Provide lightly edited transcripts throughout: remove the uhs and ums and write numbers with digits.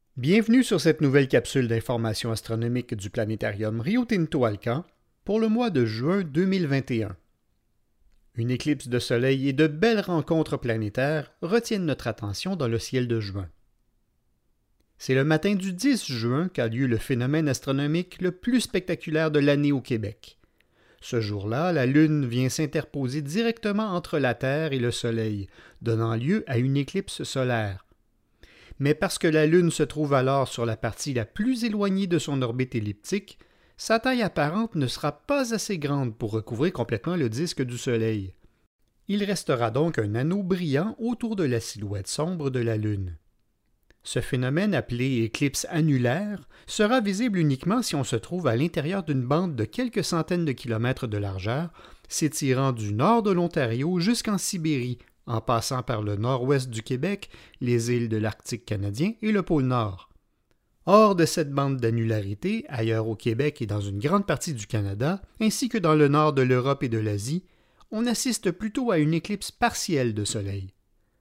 Bienvenue sur cette nouvelle capsule d'information astronomique du planétarium Rio Tinto Alcan pour le mois de juin 2021. Une éclipse de soleil et de belles rencontres planétaires retiennent notre attention dans le ciel de juin. C'est le matin du 10 juin qu'a lieu le phénomène astronomique le plus spectaculaire de l'année au Québec. Ce jour-là, la Lune vient s'interposer directement entre la Terre et le Soleil, donnant lieu à une éclipse solaire. Mais parce que la Lune se trouve alors sur la partie la plus éloignée de son orbite elliptique, sa taille apparente ne sera pas assez grande pour recouvrir complètement le disque du Soleil. Il restera donc un anneau brillant autour de la silhouette sombre de la Lune. Ce phénomène, appelé éclipse annulaire, sera visible uniquement si on se trouve à l'intérieur d'une bande de quelques centaines de kilomètres de largeur, s'étirant du nord de l'Ontario jusqu'en Sibérie, en passant par le nord-ouest du Québec, les îles de l'Arctique canadien et le pôle Nord. Hors de cette bande d'annularité, ailleurs au Québec et dans une grande partie du Canada, ainsi que dans le nord de l'Europe et de l'Asie, on assiste plutôt à une éclipse partielle de Soleil.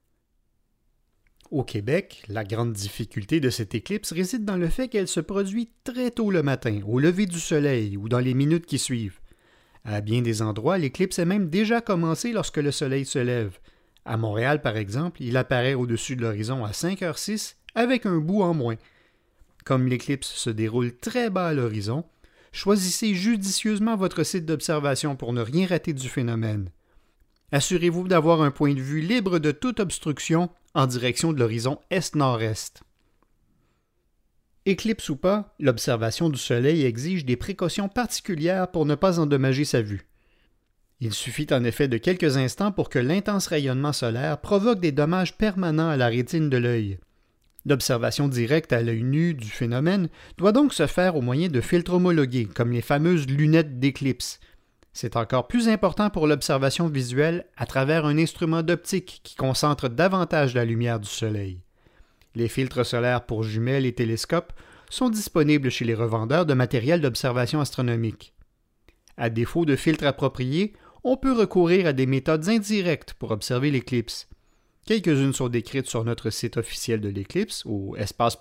Au Québec, la grande difficulté de cette éclipse réside dans le fait qu'elle se produit très tôt le matin, au lever du soleil ou dans les minutes qui suivent. À bien des endroits, l'éclipse est même déjà commencée lorsque le soleil se lève. À Montréal, par exemple, il apparaît au-dessus de l'horizon à 5h06 avec un bout en moins. Comme l'éclipse se déroule très bas à l'horizon, choisissez judicieusement votre site d'observation pour ne rien rater du phénomène. Assurez-vous d'avoir un point de vue libre de toute obstruction en direction de l'horizon est-nord-est. Éclipse ou pas, l'observation du Soleil exige des précautions particulières pour ne pas endommager sa vue. Il suffit en effet de quelques instants pour que l'intense rayonnement solaire provoque des dommages permanents à la rétine de l'œil. L'observation directe à l'œil nu du phénomène doit donc se faire au moyen de filtres homologués, comme les fameuses lunettes d'éclipse. C'est encore plus important pour l'observation visuelle à travers un instrument d'optique qui concentre davantage la lumière du Soleil. Les filtres solaires pour jumelles et télescopes sont disponibles chez les revendeurs de matériel d'observation astronomique. À défaut de filtres appropriés, on peut recourir à des méthodes indirectes pour observer l'éclipse. Quelques-unes sont décrites sur notre site officiel de l'éclipse au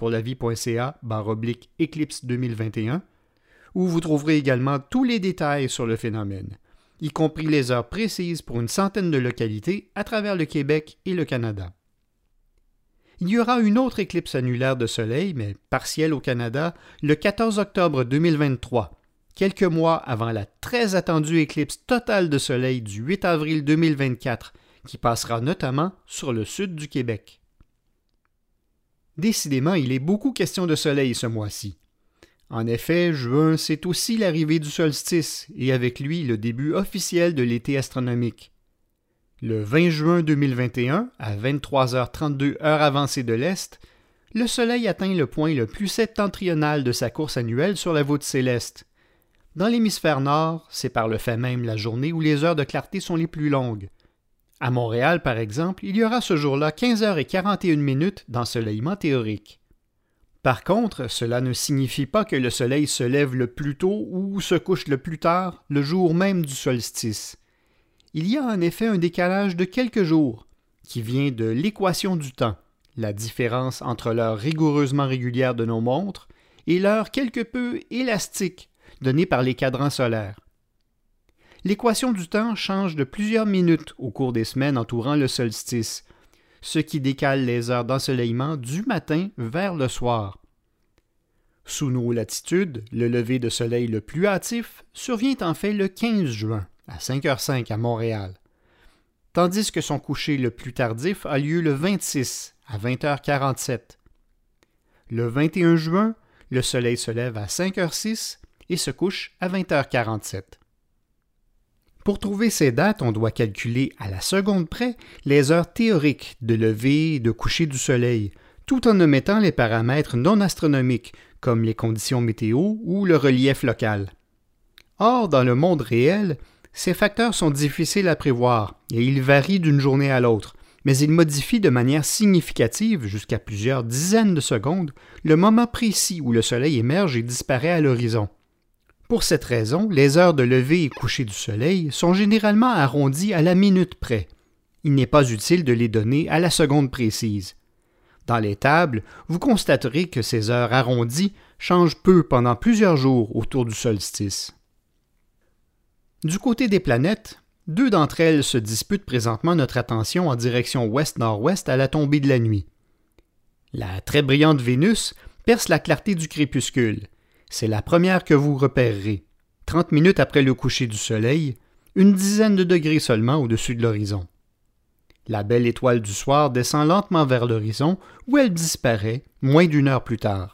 espacepourlavie.ca/éclipse 2021, où vous trouverez également tous les détails sur le phénomène, y compris les heures précises pour une centaine de localités à travers le Québec et le Canada. Il y aura une autre éclipse annulaire de soleil, mais partielle au Canada, le 14 octobre 2023, quelques mois avant la très attendue éclipse totale de soleil du 8 avril 2024, qui passera notamment sur le sud du Québec. Décidément, il est beaucoup question de soleil ce mois-ci. En effet, juin, c'est aussi l'arrivée du solstice et avec lui le début officiel de l'été astronomique. Le 20 juin 2021, à 23h32 heure avancée de l'Est, le Soleil atteint le point le plus septentrional de sa course annuelle sur la voûte céleste. Dans l'hémisphère nord, c'est par le fait même la journée où les heures de clarté sont les plus longues. À Montréal, par exemple, il y aura ce jour-là 15h41 d'ensoleillement théorique. Par contre, cela ne signifie pas que le soleil se lève le plus tôt ou se couche le plus tard, le jour même du solstice. Il y a en effet un décalage de quelques jours, qui vient de l'équation du temps, la différence entre l'heure rigoureusement régulière de nos montres et l'heure quelque peu élastique donnée par les cadrans solaires. L'équation du temps change de plusieurs minutes au cours des semaines entourant le solstice, ce qui décale les heures d'ensoleillement du matin vers le soir. Sous nos latitudes, le lever de soleil le plus hâtif survient en fait le 15 juin, à 5h05 à Montréal, tandis que son coucher le plus tardif a lieu le 26, à 20h47. Le 21 juin, le soleil se lève à 5h06 et se couche à 20h47. Pour trouver ces dates, on doit calculer à la seconde près les heures théoriques de lever et de coucher du soleil, tout en omettant les paramètres non astronomiques, comme les conditions météo ou le relief local. Or, dans le monde réel, ces facteurs sont difficiles à prévoir et ils varient d'une journée à l'autre, mais ils modifient de manière significative, jusqu'à plusieurs dizaines de secondes, le moment précis où le soleil émerge et disparaît à l'horizon. Pour cette raison, les heures de lever et coucher du soleil sont généralement arrondies à la minute près. Il n'est pas utile de les donner à la seconde précise. Dans les tables, vous constaterez que ces heures arrondies changent peu pendant plusieurs jours autour du solstice. Du côté des planètes, 2 d'entre elles se disputent présentement notre attention en direction ouest-nord-ouest à la tombée de la nuit. La très brillante Vénus perce la clarté du crépuscule. C'est la première que vous repérerez, 30 minutes après le coucher du soleil, une dizaine de degrés seulement au-dessus de l'horizon. La belle étoile du soir descend lentement vers l'horizon où elle disparaît moins d'1 heure plus tard.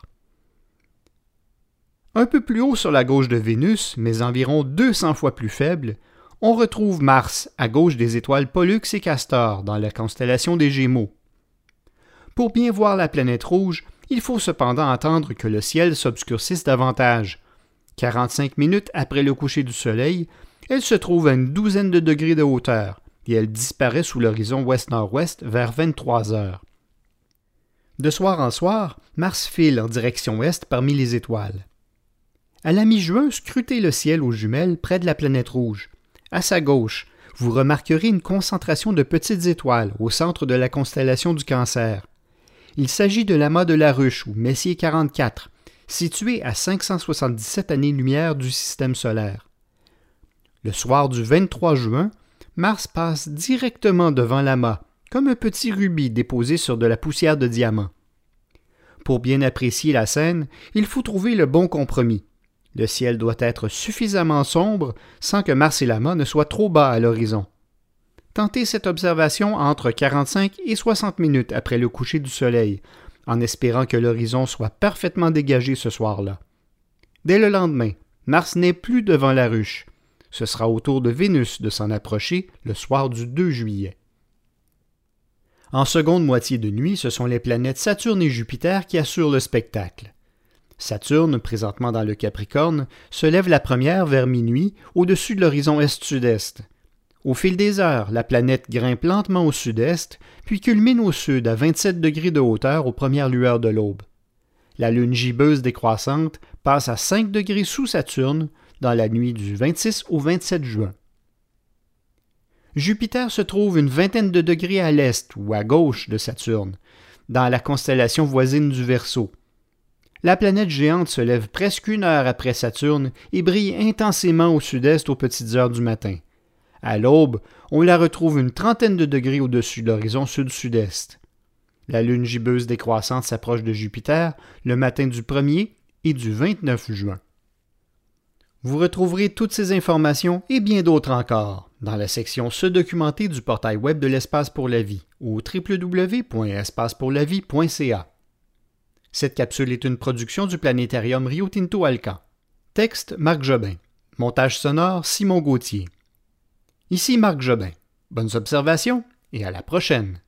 Un peu plus haut sur la gauche de Vénus, mais environ 200 fois plus faible, on retrouve Mars à gauche des étoiles Pollux et Castor dans la constellation des Gémeaux. Pour bien voir la planète rouge, il faut cependant attendre que le ciel s'obscurcisse davantage. 45 minutes après le coucher du soleil, elle se trouve à une douzaine de degrés de hauteur et elle disparaît sous l'horizon ouest-nord-ouest vers 23 heures. De soir en soir, Mars file en direction est parmi les étoiles. À la mi-juin, scrutez le ciel aux jumelles près de la planète rouge. À sa gauche, vous remarquerez une concentration de petites étoiles au centre de la constellation du Cancer. Il s'agit de l'amas de la Ruche, ou Messier 44, situé à 577 années-lumière du système solaire. Le soir du 23 juin, Mars passe directement devant l'amas, comme un petit rubis déposé sur de la poussière de diamant. Pour bien apprécier la scène, il faut trouver le bon compromis. Le ciel doit être suffisamment sombre sans que Mars et l'amas ne soient trop bas à l'horizon. Tentez cette observation entre 45 et 60 minutes après le coucher du soleil, en espérant que l'horizon soit parfaitement dégagé ce soir-là. Dès le lendemain, Mars n'est plus devant la ruche. Ce sera au tour de Vénus de s'en approcher le soir du 2 juillet. En seconde moitié de nuit, ce sont les planètes Saturne et Jupiter qui assurent le spectacle. Saturne, présentement dans le Capricorne, se lève la première vers minuit au-dessus de l'horizon est-sud-est. Au fil des heures, la planète grimpe lentement au sud-est, puis culmine au sud à 27 degrés de hauteur aux premières lueurs de l'aube. La lune gibbeuse décroissante passe à 5 degrés sous Saturne dans la nuit du 26 au 27 juin. Jupiter se trouve une vingtaine de degrés à l'est ou à gauche de Saturne, dans la constellation voisine du Verseau. La planète géante se lève presque 1 heure après Saturne et brille intensément au sud-est aux petites heures du matin. À l'aube, on la retrouve une trentaine de degrés au-dessus de l'horizon sud-sud-est. La lune gibbeuse décroissante s'approche de Jupiter le matin du 1er et du 29 juin. Vous retrouverez toutes ces informations et bien d'autres encore dans la section Se documenter du portail web de l'Espace pour la vie au www.espacepourlavie.ca. Cette capsule est une production du planétarium Rio Tinto Alcan. Texte Marc Jobin. Montage sonore Simon Gauthier. Ici Marc Jobin. Bonnes observations et à la prochaine.